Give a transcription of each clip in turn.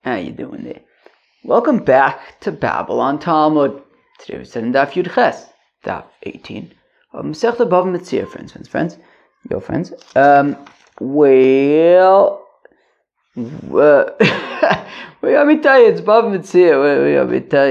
How you doing there? Welcome back to Babylon Talmud. Today we're studying Daf Yud Ches, Daf 18 of Masechta Bava Metzia, friends. Yo, friends. Well, let me tell you, it's Bava Metzia. Let me tell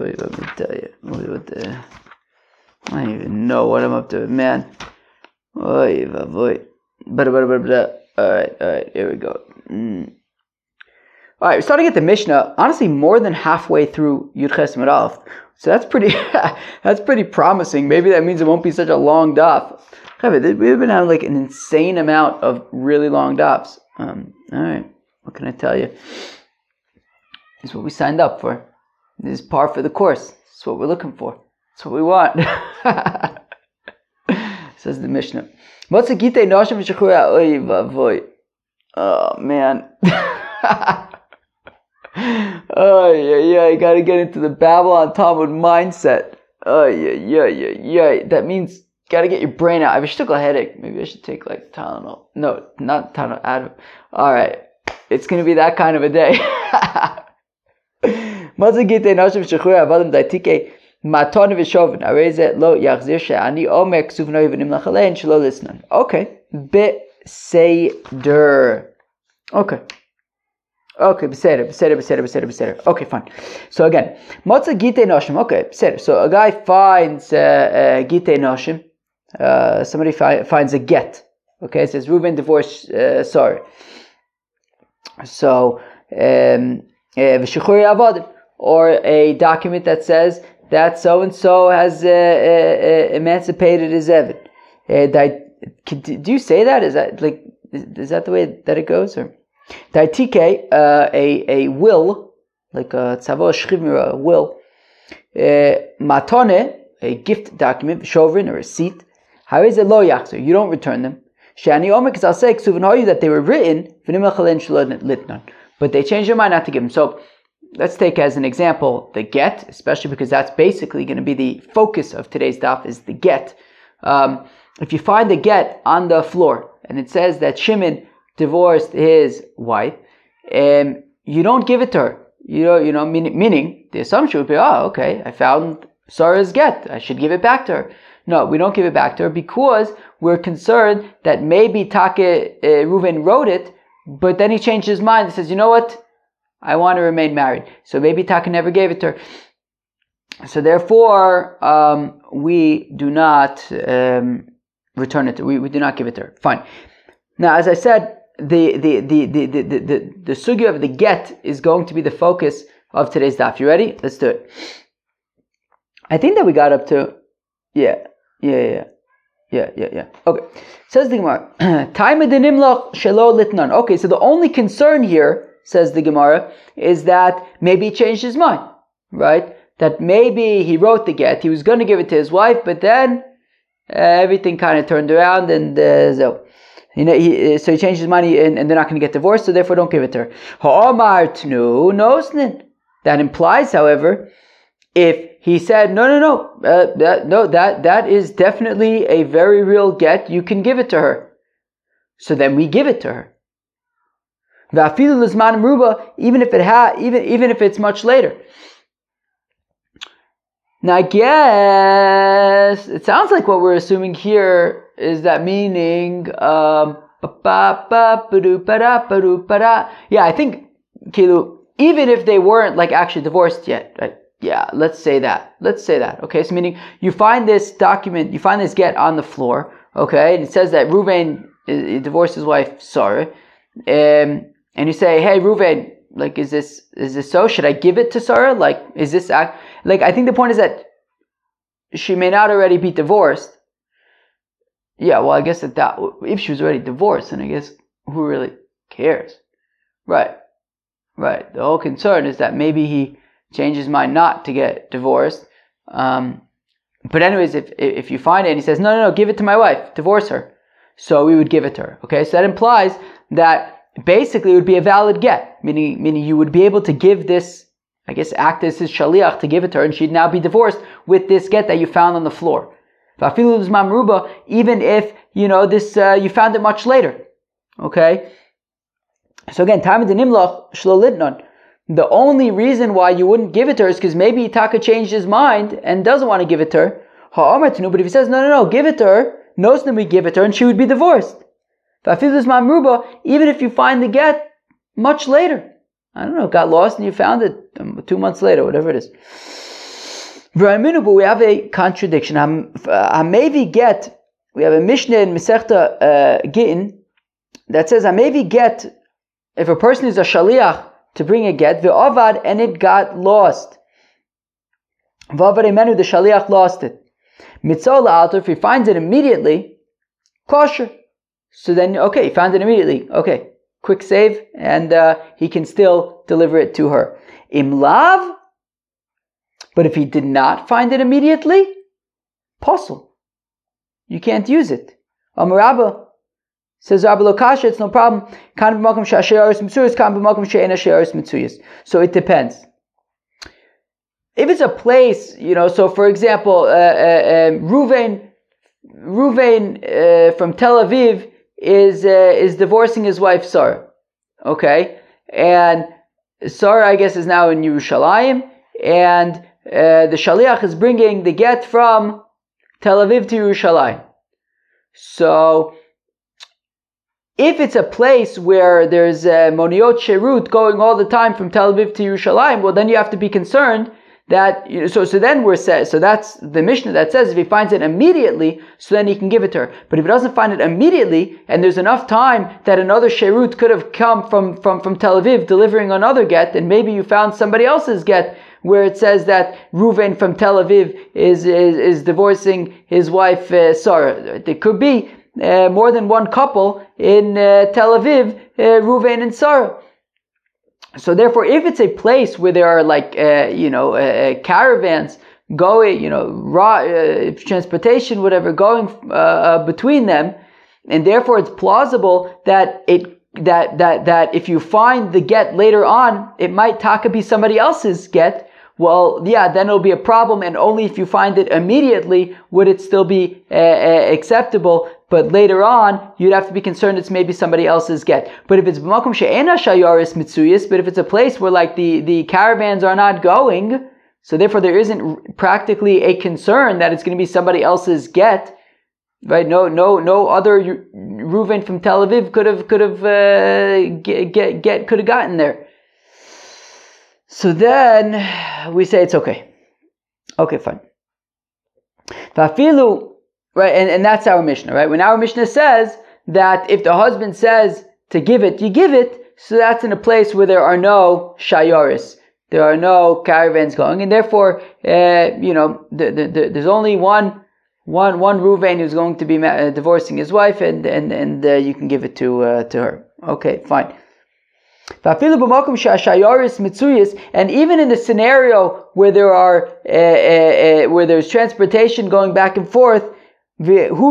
you. I don't even know what I'm up to, man. Oy, vavoy. Alright, here we go. Alright, we're starting at the Mishnah, honestly more than halfway through Yud Ches Amud Aleph. So that's pretty promising. Maybe that means it won't be such a long daf. We've been having like an insane amount of really long dafs. Alright, what can I tell you? This is what we signed up for. This is par for the course. This is what we're looking for. That's what we want. Says the Mishnah. Oh man. I gotta get into the Babylon Talmud mindset. That means gotta get your brain out. I have a shtickle headache. Maybe I should take like Tylenol. No, not Tylenol. Advil. Alright. It's gonna be that kind of a day. Okay. Beseder. Okay, beseder. Okay, fine. So again, Motza Gitei Noshim. Okay, beseder. So a guy finds Gitei Noshim. Somebody finds a get. Okay, it says Reuven divorced Sarah. So, V'shechuri Avadim, or a document that says that so and so has emancipated his Eved. Do you say that? Is that the way that it goes, or? Daitike, a will, like a tzavo shchivmira, a will. Matone, a gift document, shovrin, or a receipt. How is it lo yachzer? You don't return them. Shani omer k'sal say k'suvan that they were written, but they changed their mind not to give them. So let's take as an example the get, especially because that's basically going to be the focus of today's daf, is the get. If you find the get on the floor and it says that Shimon divorced his wife, you don't give it to her. Meaning the assumption would be, okay, I found Sarah's get, I should give it back to her. No, we don't give it back to her because we're concerned that maybe Reuven wrote it, but then he changed his mind and says, you know what, I want to remain married. So maybe Taka never gave it to her. So therefore, we do not return it. We do not give it to her. Fine. Now, as I said, the sugya of the get is going to be the focus of today's daf. You ready? Let's do it. I think that we got up to, yeah. Okay. Says the Gemara, okay, so the only concern here, says the Gemara, is that maybe he changed his mind, right? That maybe he wrote the get, he was going to give it to his wife, but then everything kind of turned around and so he changed his mind and they're not going to get divorced, so therefore don't give it to her. That implies, however, if he said, no, that is definitely a very real get, you can give it to her. So then we give it to her. Even if it's much later. Now I guess it sounds like what we're assuming here is that meaning I think even if they weren't like actually divorced yet, right? Yeah, let's say that. Okay, so meaning you find this document, you find this get on the floor, okay, and it says that Reuven divorced his wife Sarah, and you say, hey Reuven, like is this so? Should I give it to Sarah? Like is this I think the point is that she may not already be divorced. Yeah, well I guess that if she was already divorced, then I guess who really cares? Right. The whole concern is that maybe he changed his mind not to get divorced. But anyways, if you find it and he says, no, give it to my wife, divorce her. So we would give it to her. Okay, so that implies that basically it would be a valid get, meaning you would be able to give this, I guess, act as his shaliach to give it to her, and she'd now be divorced with this get that you found on the floor. Even if, this, you found it much later. Okay? So again, Tamid Nimlach Shlo Litnon. the only reason why you wouldn't give it to her is because maybe Taka changed his mind and doesn't want to give it to her. But if he says, no, give it to her, then we give it to her and she would be divorced. Even if you find the get much later. I don't know, got lost and you found it 2 months later, whatever it is. But we have a contradiction. Hamevi get, we have a Mishnah in Masechta Gittin that says, Hamevi get, if a person is a shaliach to bring a get, ve'avad, and it got lost. V'avad emenu, the shaliach lost it. Mitzvah la'alter, if he finds it immediately, kosher. So then, okay, he found it immediately. Okay, quick save, and he can still deliver it to her. Imlav, but if he did not find it immediately, posel. You can't use it. Rabba says, Rabba Lokasha, it's no problem. So it depends. If it's a place, so for example, Ruvain from Tel Aviv is divorcing his wife Sarah. Okay? And Sarah, I guess, is now in Yerushalayim, and the Shaliach is bringing the get from Tel Aviv to Yerushalayim. So, if it's a place where there's Moniot Sherut going all the time from Tel Aviv to Yerushalayim, well then you have to be concerned that, so then we're set, so that's the Mishnah that says if he finds it immediately, so then he can give it to her. But if he doesn't find it immediately, and there's enough time that another Sherut could have come from Tel Aviv delivering another get, then maybe you found somebody else's get where it says that Reuven from Tel Aviv is divorcing his wife Sarah. There could be more than one couple in Tel Aviv, Reuven and Sarah. So therefore, if it's a place where there are caravans going, transportation, whatever, going between them, and therefore it's plausible that if you find the get later on, it might taka be somebody else's get. Well, yeah, then it'll be a problem, and only if you find it immediately would it still be acceptable. But later on, you'd have to be concerned it's maybe somebody else's get. But if it's b'makom she'ena shayaris mitzuyis, but if it's a place where like the caravans are not going, so therefore there isn't practically a concern that it's going to be somebody else's get, right? No other Reuven from Tel Aviv could have gotten there. So then we say it's okay. Okay, fine. Fafilu. Right, and that's our Mishnah, right? When our Mishnah says that if the husband says to give it, you give it, so that's in a place where there are no shayaris, there are no caravans going, and therefore, there's only one Reuven who's going to be divorcing his wife, and you can give it to her. Okay, fine. And even in the scenario where there are where there's transportation going back and forth, and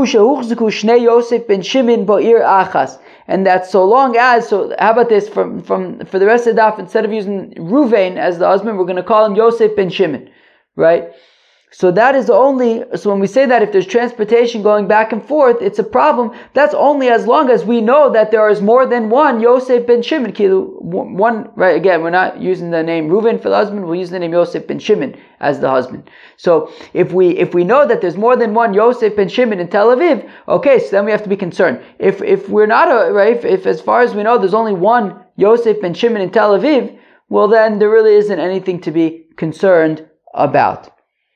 that so long as, so how about this for the rest of the daf, instead of using Ruvain as the husband, we're going to call him Yosef ben Shimon, right? So that is only, so when we say that if there's transportation going back and forth, it's a problem. That's only as long as we know that there is more than one Yosef ben Shimon. One, right, again, we're not using the name Reuven for the husband, we're using the name Yosef ben Shimon as the husband. So if we know that there's more than one Yosef ben Shimon in Tel Aviv, okay, so then we have to be concerned. If we're not, right, if as far as we know there's only one Yosef ben Shimon in Tel Aviv, well then there really isn't anything to be concerned about.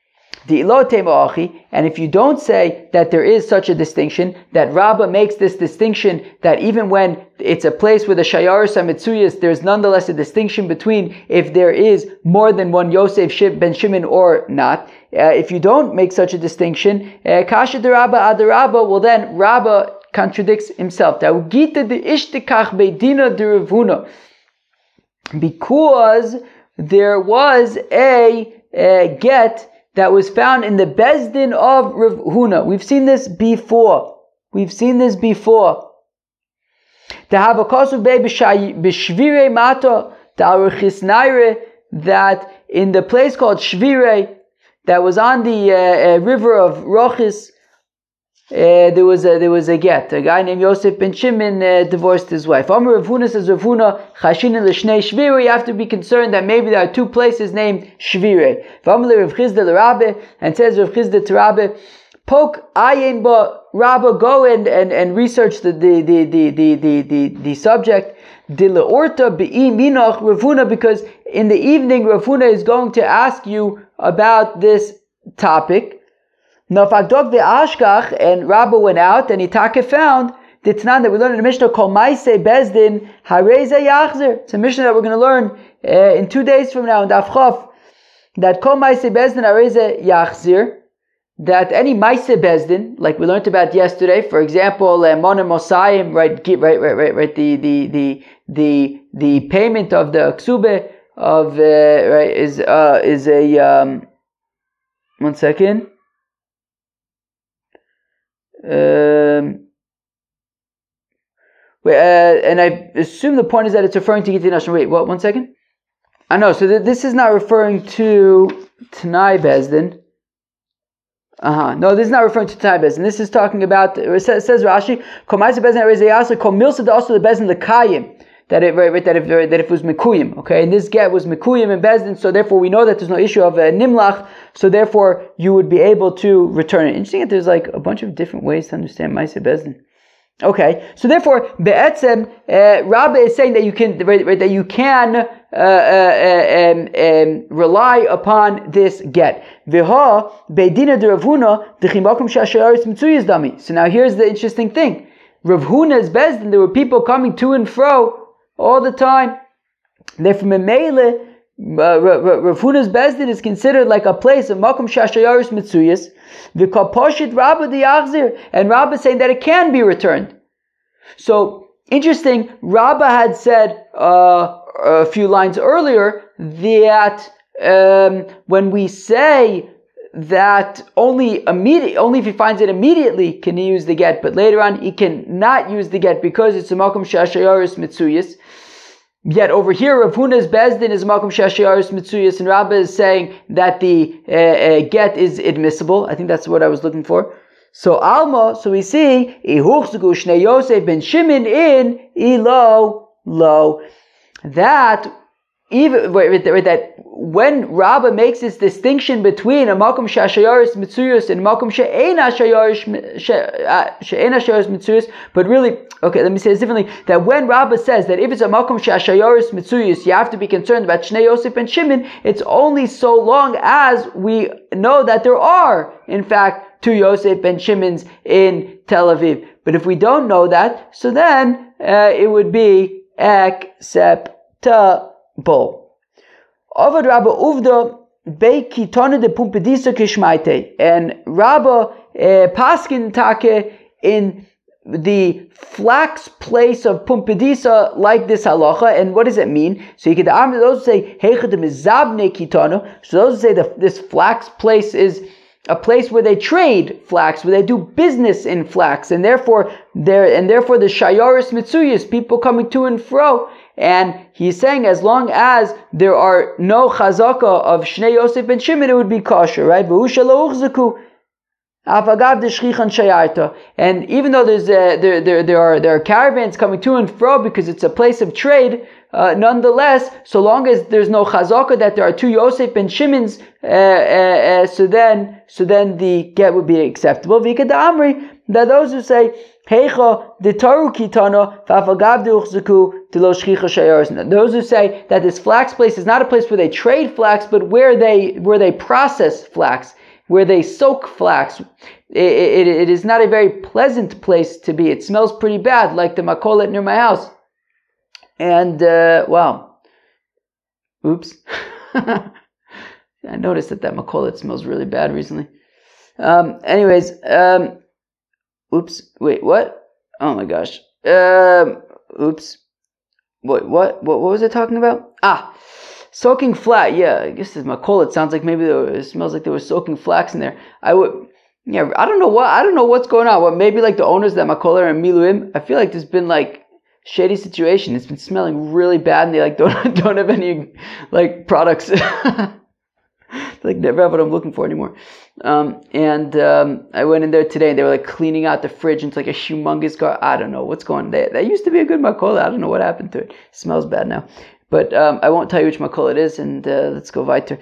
And if you don't say that there is such a distinction, that Rabbah makes this distinction that even when it's a place with a Shayaris HaMitzuyas, there's nonetheless a distinction between if there is more than one Yosef ben Shimon or not. If you don't make such a distinction, Kasha de Rabbah ad Rabbah, well then Rabbah contradicts himself. Because there was a get that was found in the Bezdin of Rav Huna. We've seen this before. To have a kosuv b'shvire mato, that in the place called Shvire, that was on the river of Rochis, there was a get. A guy named Yosef ben Shimon divorced his wife. Amar Rav Huna says, Rav Huna, Chashinin l'shnei shvire, you have to be concerned that maybe there are two places named shvire. V'amar Rav Chizda l'Rabbe, and says Rav Chizda to Rabbe, poke ayin ba Rabbe, go and research the subject. Dila orta be'i minach Rav Huna, because in the evening Rav Huna is going to ask you about this topic. Nafagdok ve'ashkach, and Rabbi went out and Itake found the Tanan that we learned in the Mishnah called Maaseh Bezdin Hareza Yachzer. It's a Mishnah that we're going to learn in 2 days from now in Daf Chof, that called Maaseh Bezdin Hareza Yachzer, that any Maaseh Bezdin, like we learned about yesterday, for example, Mon Mosayim, right, the payment of the Ksube of right is a 1 second. And I assume the point is that it's referring to Gitin Hashem. Wait, what? 1 second. I know. So this is not referring to Tanai Bezdin. No, this is not referring to Tanai Bezdin. This is talking about. It says Rashi, "Kol Ma'aseh Bezdin Harei Yachzer, Kol Milsa also the Bezdin Lekayim." That if it was Mekuyim, okay, and this get was Mekuyim and Bezdin, so therefore we know that there's no issue of Nimlach, so therefore you would be able to return it. Interesting that there's like a bunch of different ways to understand Maaseh Bezdin. Okay, so therefore Be'etzem, Rabbi is saying that you can rely upon this get. V'ha be'dina de Rav Huna d'chimakum she'ashayaris mitzuyas dami. So now here's the interesting thing. Rav Huna's Bezdin, there were people coming to and fro all the time. Therefore, Memele, Rav Huna's Bezdin is considered like a place of Makom Shashayaris Mitzuyas. V'kaposhit Rabba D'Yachzir, and Rabba is saying that it can be returned. So, interesting, Rabba had said a few lines earlier that when we say that only if he finds it immediately can he use the get, but later on he can not use the get because it's a makom she'ashayaris mitzuyas. Yet over here, Rav Huna's Bezdin is makom she'ashayaris mitzuyas, and Rabba is saying that the get is admissible. I think that's what I was looking for. So Alma, so we see ihuchzugu shnei Yosef ben Shimon in ilo lo, that even that when Rabba makes this distinction between a makom she'ashayaris mitzuyos and makom she'eina ashayaris mitzuyos, but really, okay, let me say this differently, that when Rabba says that if it's a makom she'ashayaris mitzuyos, you have to be concerned about Shnei Yosef and Shimon, it's only so long as we know that there are, in fact, two Yosef and Shimons in Tel Aviv. But if we don't know that, so then it would be acceptable. Avad Rabba Uvda Bei Kitone de Pumpedisa Kishmaite, and Rabba Paskin Take in the flax place of Pumpedisa like this halacha. And what does it mean? So you could those who say Heichadim is Zabne Kitano. So those who say that this flax place is a place where they trade flax, where they do business in flax, and therefore the shayaris mitzuyas, people coming to and fro. And he's saying as long as there are no chazaka of Shnei Yosef and Shimon, it would be kosher, right? And even though there are caravans coming to and fro because it's a place of trade, nonetheless, so long as there's no chazaka that there are two Yosef and Shimons, so then the get would be acceptable. V'ikad amri, that those who say heicha detaru kitana v'afagav duchzuku delo shchicha shayaris. Those who say that this flax place is not a place where they trade flax, but where they process flax, where they soak flax. It is not a very pleasant place to be. It smells pretty bad, like the makolet near my house. And, wow. Oops. I noticed that makolet smells really bad recently. Anyways, oops. Wait, what? Oh my gosh. Oops. Wait, what was I talking about? Soaking flax. Yeah, I guess this makolet sounds like maybe it smells like they were soaking flax in there. I don't know what's going on. Maybe like the owners of that makolet are in Miluim. I feel like there's been like shady situation. It's been smelling really bad, and they like don't have any like products like never what I'm looking for anymore. I went in there today and they were like cleaning out the fridge and it's like a humongous car. I don't know what's going on. That used to be a good makola. I don't know what happened to it. It smells bad now. But I won't tell you which makol it is, and let's go weiter.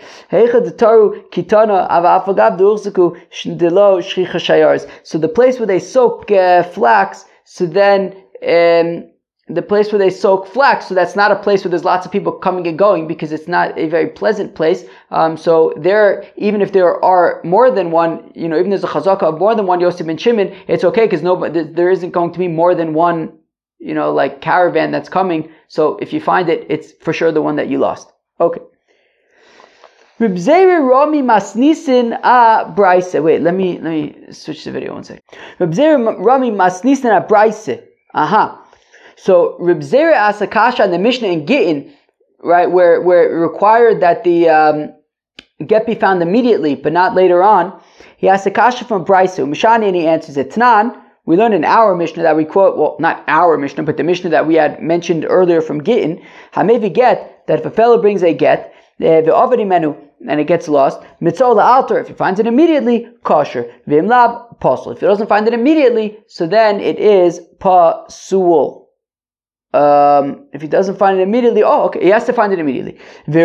So the place where they soak flax, so then the place where they soak flax, so that's not a place where there's lots of people coming and going because it's not a very pleasant place. So there, even if there are more than one, even there's a chazaka of more than one Yosef ben Shimon, it's okay because there isn't going to be more than one, like caravan that's coming. So if you find it, it's for sure the one that you lost. Okay. Reb Zera Rami Masnisin a Braise. Wait, let me switch the video one second. Reb Zera Rami Masnisin a Braise. Aha. So Reb Zera asked a kasha in the Mishnah in Gittin, right, where it required that the get be found immediately, but not later on. He asked a kasha from Braise. Mishani, and he answers it. Tnan. We learned in our Mishnah that we quote, well, not our Mishnah, but the Mishnah that we had mentioned earlier from Gittin, Hamevi get, that if a fellow brings a get, the Avadi menu, and it gets lost, Mitzol altar, if he finds it immediately, kosher. Vim lab, pasul. If he doesn't find it immediately, so then it is pasul. If he doesn't find it immediately, okay, he has to find it immediately.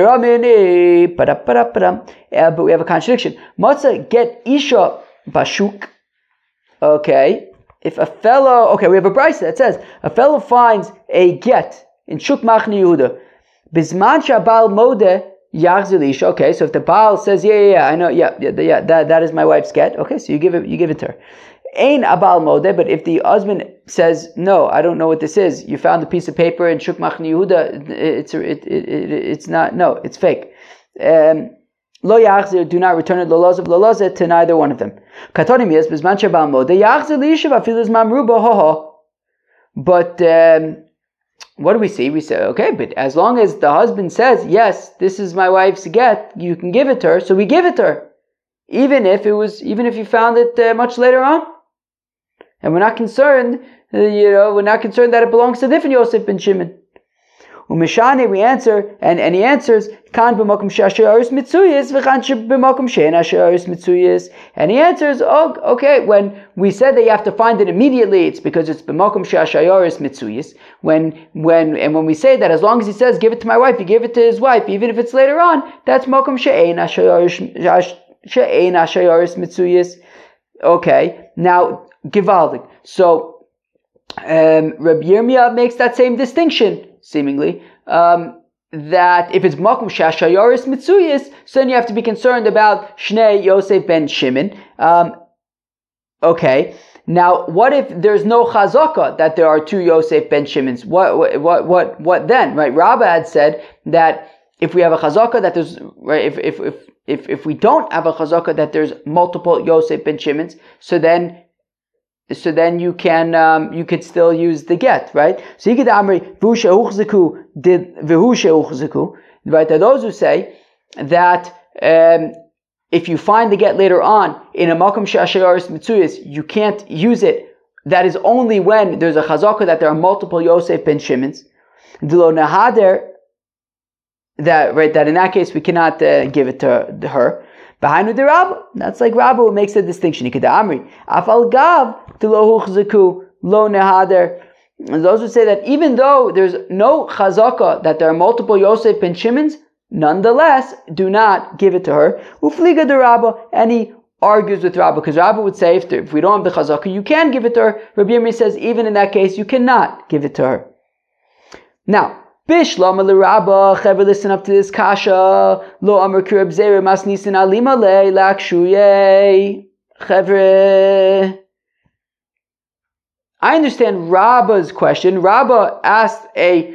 But we have a contradiction. Matzah get isha bashuk. Okay. If a fellow, we have a brisa that says, a fellow finds a get in Shuk Machne Yehuda, Bizman Shabal Mode Yachzil Isha. Okay, so if the Baal says, I know, that is my wife's get. Okay, so you give it to her. Ain Abal Mode, but if the husband says, no, I don't know what this is, you found a piece of paper in Shuk Machne Yehuda, it's not, no, it's fake. Lo yachzir, do not return it lolazeh to neither one of them. Katonim yes, bizman shabal mode yachzir liishav afilu zman ruba ho. But what do we see? We say, okay, but as long as the husband says, yes, this is my wife's get, you can give it to her, so we give it to her, even if you found it much later on, and we're not concerned, that it belongs to different Yosef ben Shimon. Umishani, we answer, and he answers, Kan b'makom she'ashe'aris mitzuyis, v'chan b'makom she'en ashe'aris mitzuyis. And he answers, okay, when we said that you have to find it immediately, it's because it's b'makom she'ashe'aris mitzuyis. When we say that as long as he says, give it to my wife, you give it to his wife, even if it's later on, that's makom she'en ashe'aris mitzuyis. Okay, now, givaldik. So, Rabbi Yirmiyah makes that same distinction, seemingly, that if it's makom shashayaris mitzuyis, so then you have to be concerned about Shnei Yosef ben Shimon. Okay. Now, what if there's no chazaka that there are two Yosef ben Shimons? What then? Right? Rabbah had said that if we have a chazaka that there's, right, if we don't have a chazaka that there's multiple Yosef ben Shimons, so then you could still use the get, right? So you could amri v'hu she'uchziku did v'hu she'uchziku, right? There are those who say that if you find the get later on in a makom she'ashe'aris mitzuyis, you can't use it. That is only when there's a chazaka that there are multiple Yosef ben Shimons. D'lo nahader, that in that case we cannot give it to her. Behind the Rabbah, that's like Rabbah who makes a distinction. He could amri afal gav lo huchzaku lo nehader. Those who say that even though there's no chazaka that there are multiple Yosef ben Shimons, nonetheless do not give it to her. Ufliga de Rabbah, and he argues with Rabbah because Rabbah would say if we don't have the chazaka, you can give it to her. Rabbi Yirmiyah says even in that case you cannot give it to her. Now, Bishlama l'Rabbah, Chaver, listen up to this kasha. Lo amar ki Reb Zera masnisin alima le lakshuye. Chaver, I understand Rabbah's question. Rabbah asked a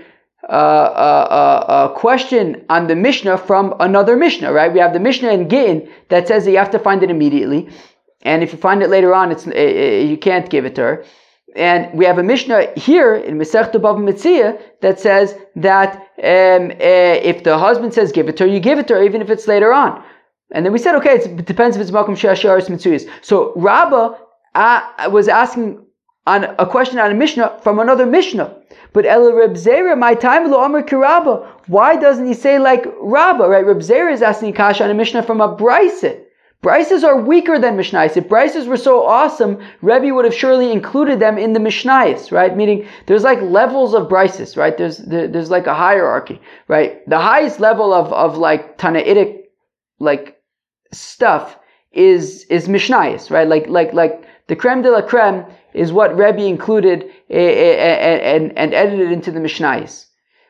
question on the Mishnah from another Mishnah, right? We have the Mishnah in Gittin that says that you have to find it immediately, and if you find it later on, you can't give it to her. And we have a Mishnah here in Masechta Bava Metzia that says that if the husband says give it to her, you give it to her even if it's later on. And then we said, okay, it depends if it's Makom She'ashe'aris Mitzuyis. So Rabbah was asking on a question on a Mishnah from another Mishnah. But El Reb Zera, my time lo Amar Kirabba. Why doesn't he say like Rabba? Right? Reb Zera is asking kasha on a Mishnah from a Brisa. Brises are weaker than Mishnayos. If Brises were so awesome, Rebbe would have surely included them in the Mishnayos, right? Meaning there's like levels of Brises, right? There's like a hierarchy, right? The highest level of like Tanaitic like stuff is Mishnayos, right? Like the creme de la creme is what Rebbe included and edited into the Mishnayos.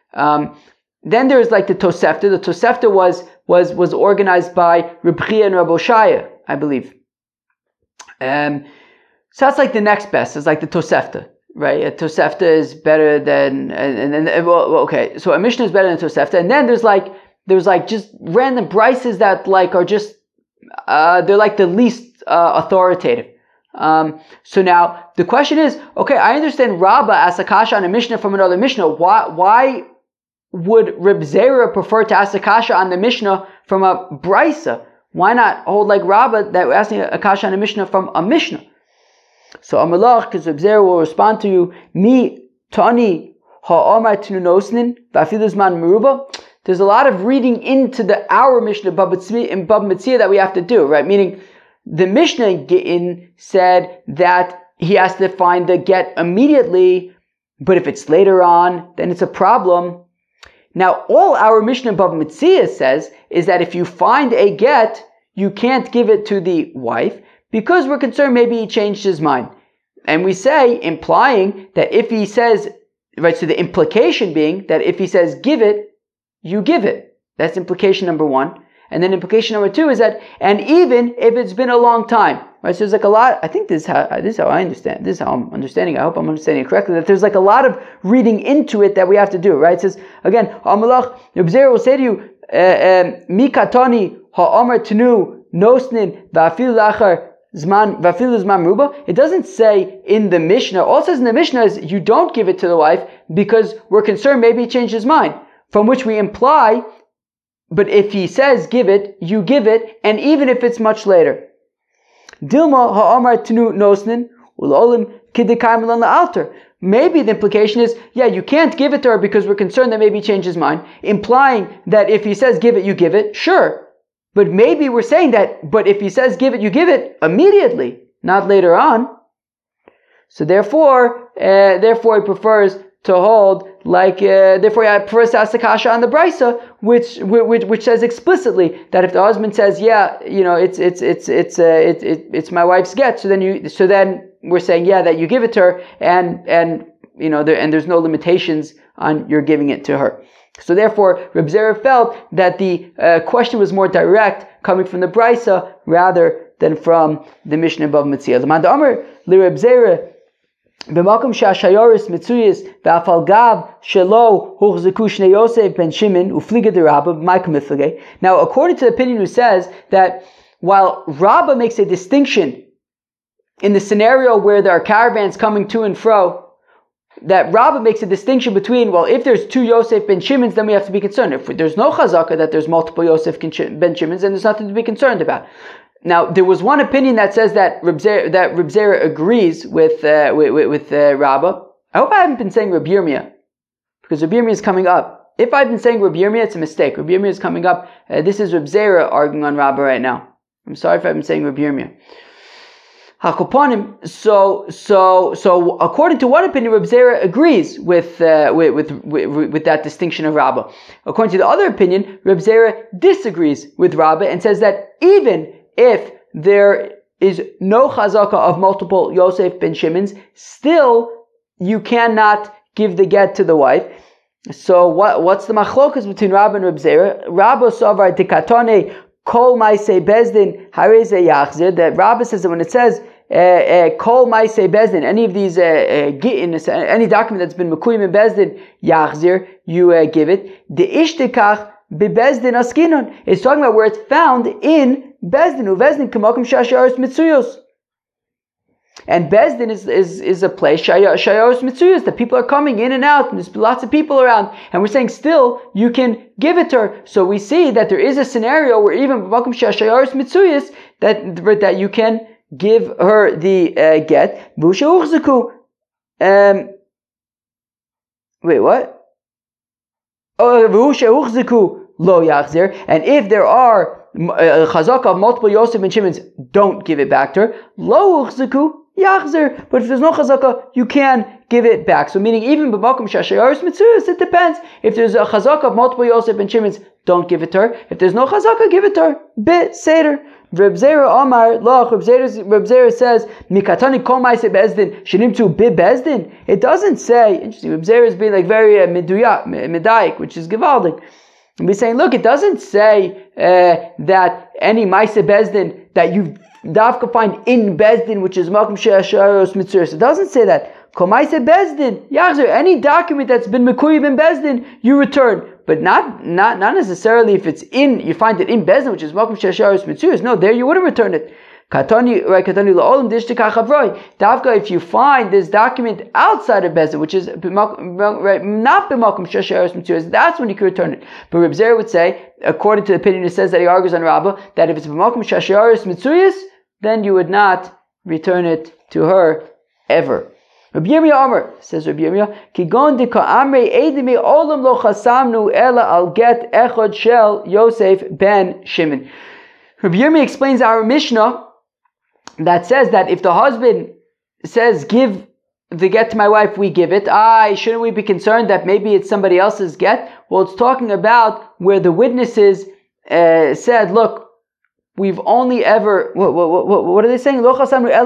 Then there's like the Tosefta. The Tosefta was organized by Reb Chia and Reb Oshaya, I believe. So that's like the next best. It's like the Tosefta, right? A Tosefta is better than, okay. So a Mishnah is better than a Tosefta, and then there's like just random brises that like are just they're like the least authoritative. So now the question is, okay, I understand Rabbah asks a kasha on a Mishnah from another Mishnah. Why would Reb Zera prefer to ask a kasha on the Mishnah from a Brisa? Why not hold like Rabbah that we're asking a kasha on a Mishnah from a Mishnah? So Amalach, because Reb Zera will respond to you, Mi Tani Ha'omar Tinu Nosnin Vafiluzman Meruba. There's a lot of reading into our Mishnah in Bab Metzia that we have to do, right? Meaning the Mishnah in Gittin said that he has to find the get immediately, but if it's later on, then it's a problem. Now, all our Mishnah Bava Metzia says is that if you find a get, you can't give it to the wife because we're concerned maybe he changed his mind. And we say, implying that if he says, right, so the implication being that if he says give it, you give it. That's implication number one. And then implication number two is that, and even if it's been a long time, right? So there's like a lot, I think this is how I understand, this is how I'm understanding, I hope I'm understanding it correctly, that there's like a lot of reading into it that we have to do, right? It says, again, Amalach, Reb Zera will say to you, Mikatoni ha'amar tenu nosnin va'afil lachar zman va'afil zman ruba. It doesn't say in the Mishnah, all it says in the Mishnah is you don't give it to the wife because we're concerned maybe he changed his mind, from which we imply, but if he says give it, you give it, and even if it's much later. Dilma ha'amar tenu nosnin ulolim kidikay milan la'alter. Maybe the implication is, yeah, you can't give it to her because we're concerned that maybe he changed his mind, implying that if he says give it, you give it, sure. But maybe we're saying that, but if he says give it, you give it immediately, not later on. So therefore he prefers to hold like, therefore I prefer to ask the kasha on the Brisa, which says explicitly that if the husband says, yeah, you know, it's my wife's get, so then we're saying, yeah, that you give it to her, and you know, there's no limitations on your giving it to her. So therefore, Reb Zera felt that the question was more direct, coming from the Brisa rather than from the Mishnah above Metzia. The Manda Amar li Reb Zera b'makom she'ashayoris mitzuyis ve'afal gav shelo huchzeku shnei Yosef ben Shimon ufliga de Rabba b'makom miflige. Now, according to the opinion who says that while Rabba makes a distinction in the scenario where there are caravans coming to and fro, that Rabba makes a distinction between, well, if there's two Yosef ben Shimons, then we have to be concerned. If there's no chazaka that there's multiple Yosef ben Shimons, then there's nothing to be concerned about. Now, there was one opinion that says that Reb Zera agrees with Rabba. I hope I haven't been saying Reb Yirmiyah, because Reb Yirmiyah is coming up. If I've been saying Reb Yirmiyah, it's a mistake. Reb Yirmiyah is coming up. This is Reb Zera arguing on Rabba right now. I'm sorry if I've been saying Reb Yirmiyah. So according to one opinion, Reb Zera agrees with that distinction of Rabba. According to the other opinion, Reb Zera disagrees with Rabba and says that even if there is no chazaka of multiple Yosef ben Shimons, still you cannot give the get to the wife. So what's the machlokas between Rabba and Reb Zera? Rabba savar dikatone kol maisei bezdin hareze yachzir. That Rabba says that when it says kol maisei bezdin, any of these gittin, any document that's been mekuyim in bezdin yachzir, you give it. The ishtikach bebezdin askinon. It's talking about where it's found in bezdin. Uvezdin k'makom shasharos mitzuyos. And Bezdin is a place, Shayaros Mitzuyos, that people are coming in and out, and there's lots of people around. And we're saying still, you can give it to her. So we see that there is a scenario where even Shayaros Mitzuyos, that you can give her the get. Wait, what? Oh, lo yachzir. And if there are chazaka of multiple Yosef ben Shimon's, don't give it back to her. Lo uchziku yachzir. But if there's no chazaka, you can give it back. So meaning even b'makom shashayaris mitzuyas, it depends. If there's a chazaka of multiple Yosef ben Shimon's, don't give it to her. If there's no chazaka, give it to her. Bit seder. Reb Zera Amar Loch. Reb Zera says Mikatani kol ma'aseh bezdin shenimtu bi bezdin. It doesn't say. Interesting. Reb Zera is being like very medayik, which is gewaldig. And we're saying, look, it doesn't say that any ma'aseh bezdin that you dafka find in bezdin, which is makom she'asharos mitzuros. It doesn't say that. Kol ma'aseh bezdin yachzer. Any document that's been mekuyib in bezdin, you return. But not necessarily if it's in, you find it in Bezdin, which is Makom Shasharis Mitzuris. No, there you wouldn't return it. Katani la'olam dishtikach avroi. Davka, if you find this document outside of Bezdin, which is not b'makom Shasharis Mitzuris, that's when you can return it. But Reb Zera would say, according to the opinion it says that he argues on Rabbah, that if it's b'makom Shasharis Mitzuris, then you would not return it to her ever. Rabbi Yirmiyah Amar, says Rabbi Yirmiyah, Kigon de ka'amrei edimi olam lo chasamnu ela al get echad shel Yosef ben Shimon. Rabbi Yirmiyah explains our Mishnah that says that if the husband says, give the get to my wife, we give it. Shouldn't we be concerned that maybe it's somebody else's get? Well, it's talking about where the witnesses said, look, we've only ever, what are they saying? Look,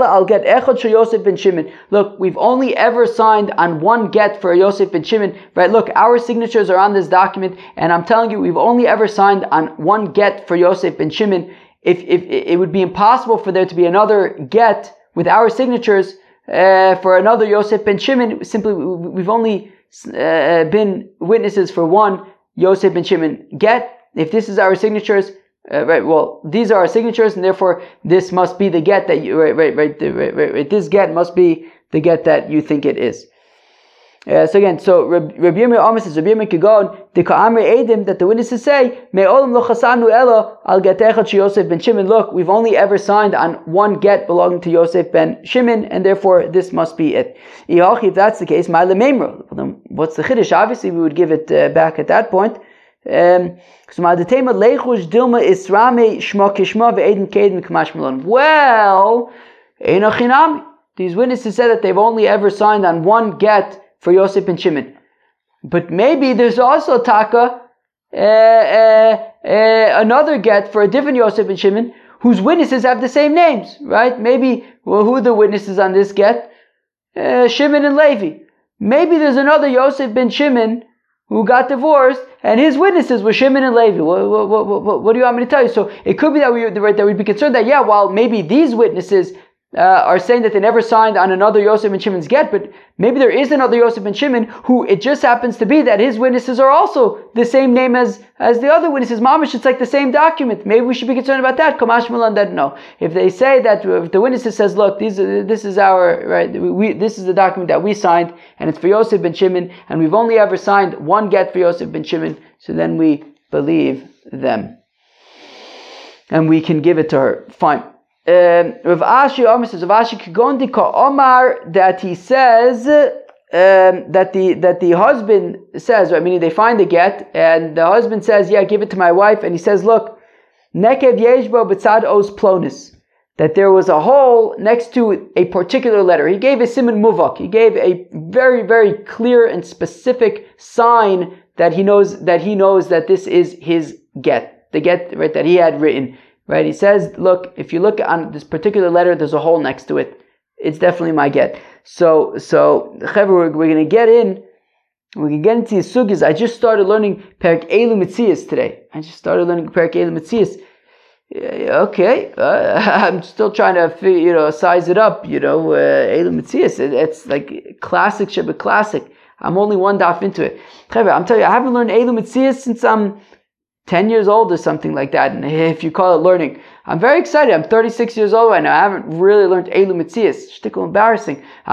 we've only ever signed on one get for Yosef ben Shimon. Right? Look, our signatures are on this document, and I'm telling you, we've only ever signed on one get for Yosef ben Shimon. If it would be impossible for there to be another get with our signatures for another Yosef ben Shimon, simply we've only been witnesses for one Yosef ben Shimon get. If this is our signatures, right. Well, these are our signatures, and therefore this must be the get that you right. This get must be the get that you think it is. So again, Rabbi Yirmiyah Amos says, Rabbi Yirmiyah Kigon the ka'amrei edim, that the witnesses say, me'olam lo chasanu ela al get echad Yosef ben Shimon. Look, we've only ever signed on one get belonging to Yosef ben Shimon, and therefore this must be it. If that's the case, ma'ale memra. Then what's the chiddush? Obviously, we would give it back at that point. Well, these witnesses said that they've only ever signed on one get for Yosef ben Shimon. But maybe there's also taka another get for a different Yosef ben Shimon whose witnesses have the same names, right? Maybe, well, who are the witnesses on this get? Shimon and Levi. Maybe there's another Yosef ben Shimon who got divorced, and his witnesses were Shimon and Levi. What do you want me to tell you? So it could be that we'd be concerned that, while maybe these witnesses are saying that they never signed on another Yosef ben Shimon's get, but maybe there is another Yosef ben Shimon who it just happens to be that his witnesses are also the same name as the other witnesses. Mamish, it's like the same document. Maybe we should be concerned about that. Kamash Milan, that no. If they say that, if the witnesses says, look, this is our, right, this is the document that we signed, and it's for Yosef ben Shimon, and we've only ever signed one get for Yosef ben Shimon, so then we believe them. And we can give it to her. Fine. Rav Ashi Omar says, Rav Ashi Kigondi Ka Omar, that he says that the husband says, right, meaning they find the get, and the husband says, give it to my wife, and he says, look, Neked Yeshbo B'tzad Os Plonis, that there was a hole next to a particular letter. He gave a siman muvak. He gave a very, very clear and specific sign that he knows that this is his get, the get, right, that he had written. Right, he says, look, if you look on this particular letter, there's a hole next to it. It's definitely my get. So, we're going to get in. We can get into the sugis. I just started learning Perek Elu Mitzias today. Okay, I'm still trying to size it up. Elu Mitzias. It's like classic Shabbat classic. I'm only one daf into it. I'm telling you, I haven't learned Elu Mitzias since I'm 10 years old or something like that, and if you call it learning. I'm very excited. I'm 36 years old right now. I haven't really learned Elu Mitzias. Shtickle embarrassing. I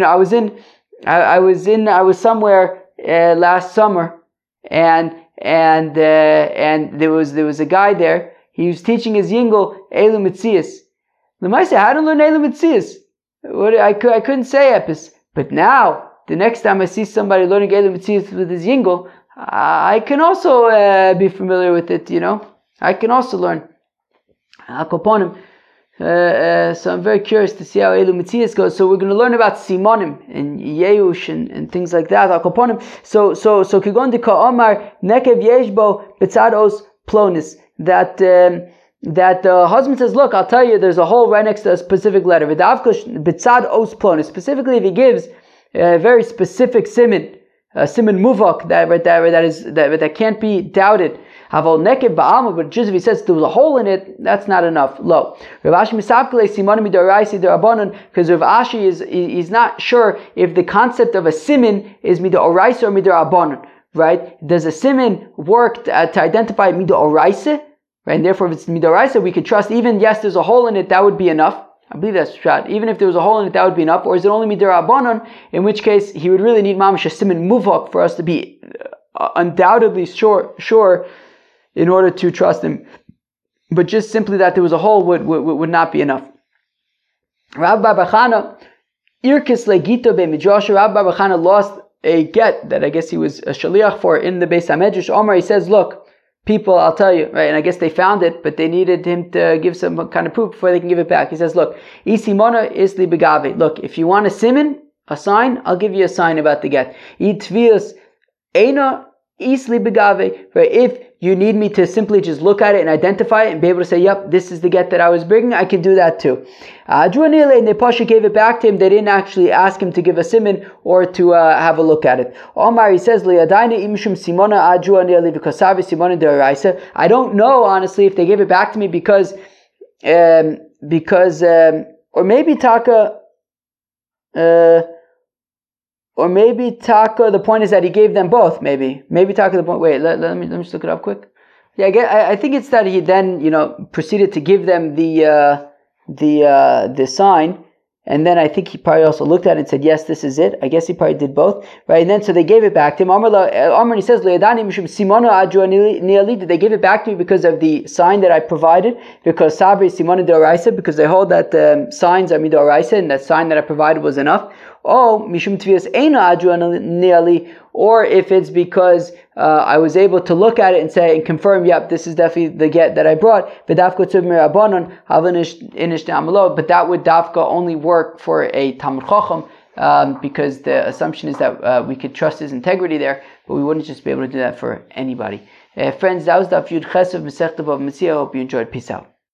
was somewhere last summer, and there was a guy there. He was teaching his yingle Elu Mitzias. Lemaisa, how to learn Elu Mitzias? I couldn't say epis. But now, the next time I see somebody learning Eilu Metzias with his Yingel, I can also be familiar with it, I can also learn. So I'm very curious to see how Eilu Metzias goes. So we're going to learn about Simonim and Yeush and things like that. So Kigon de Ka'omar Nekev Yeshbo Betzados Plonis. That the husband says, look, I'll tell you, there's a hole right next to a specific letter. Specifically, if he gives a very specific siman muvak that can't be doubted. But just if he says there was a hole in it, that's not enough. Low. Because Rav Ashi is not sure if the concept of a siman is midoraisa or midorabanan. Right? Does a siman work to identify midoraisa? Right? And therefore, if it's midoraisa, we could trust even, yes, there's a hole in it, that would be enough. I believe that's shot. Even if there was a hole in it, that would be enough. Or is it only midorabanan? In which case, he would really need mamash a siman muvak for us to be undoubtedly sure in order to trust him. But just simply that there was a hole would not be enough. Rav Bar Bachana, Irkis legito be midrash. Rav Bar Bachana lost a get that I guess he was a shaliach for in the Beis HaMedrash. Omar, he says, look, people, I'll tell you, right? And I guess they found it, but they needed him to give some kind of proof before they can give it back. He says, look, isimona isli begave. Look, if you want a siman, a sign, I'll give you a sign about the get. Itvius eina isli begave. Right? If you need me to simply just look at it and identify it and be able to say, yep, this is the get that I was bringing, I can do that too. And the Pasha gave it back to him. They didn't actually ask him to give a siman or to have a look at it. Omar, he says, I don't know, honestly, if they gave it back to me because or maybe Taka, the point is that he gave them both, maybe Taka, the point, wait, let me just look it up quick. Yeah, I think it's that he then, proceeded to give them the sign, and then I think he probably also looked at it and said, yes, this is it. I guess he probably did both, right? And then so they gave it back to him. Amr, he says, did they give it back to me because of the sign that I provided? Because Sabri Simona de Oraisa, because they hold that signs are Mido Oraisa, and that sign that I provided was enough. Oh, Mishum Tvias Eina Adru Niali, or if it's because I was able to look at it and say and confirm, yep, this is definitely the get that I brought. But that would dafka only work for a Talmud Chacham, because the assumption is that we could trust his integrity there, but we wouldn't just be able to do that for anybody. Friends, that was Daf Yud Ches of Masechta Bava Metzia. I hope you enjoyed. Peace out.